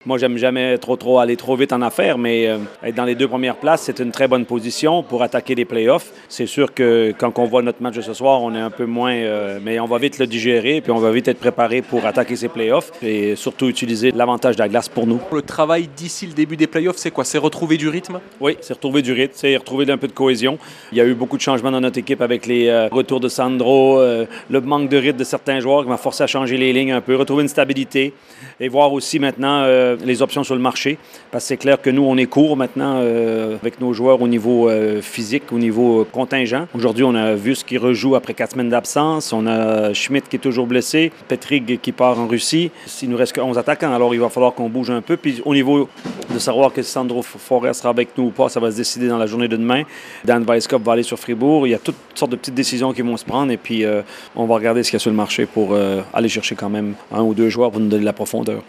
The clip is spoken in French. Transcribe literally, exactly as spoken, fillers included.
Moi, j'aime jamais trop trop aller trop vite en affaires, mais euh, être dans les deux premières places, c'est une très bonne position pour attaquer les playoffs. C'est sûr que quand on voit notre match de ce soir, on est un peu moins... Euh, mais on va vite le digérer, puis on va vite être préparé pour attaquer ces playoffs et surtout utiliser l'avantage de la glace pour nous. Le travail d'ici le début des playoffs, c'est quoi? C'est retrouver du rythme? Oui, c'est retrouver du rythme, c'est retrouver un peu de cohésion. Il y a eu beaucoup de changements dans notre équipe avec les euh, retours de Sandro, euh, le manque de rythme de certains joueurs qui m'a forcé à changer les lignes un peu, retrouver une stabilité et voir aussi maintenant euh, les options sur le marché. Parce que c'est clair que nous, on est court maintenant euh, avec nos joueurs au niveau euh, physique, au niveau contingent. Aujourd'hui, on a Vus qui rejoue après quatre semaines d'absence. On a Schmidt qui est toujours blessé. Petrig qui part en Russie. Il nous reste que onze attaquants, alors il va falloir qu'on bouge un peu. Puis au niveau de savoir que Sandro Forêt sera avec nous ou pas, ça va se décider dans la journée de demain. Dan Weisskopf va aller sur Fribourg. Il y a toutes sortes de petites décisions qui vont se prendre et puis euh, on va regarder ce qu'il y a sur le marché pour euh, aller chercher quand même un ou deux joueurs pour nous donner de la profondeur.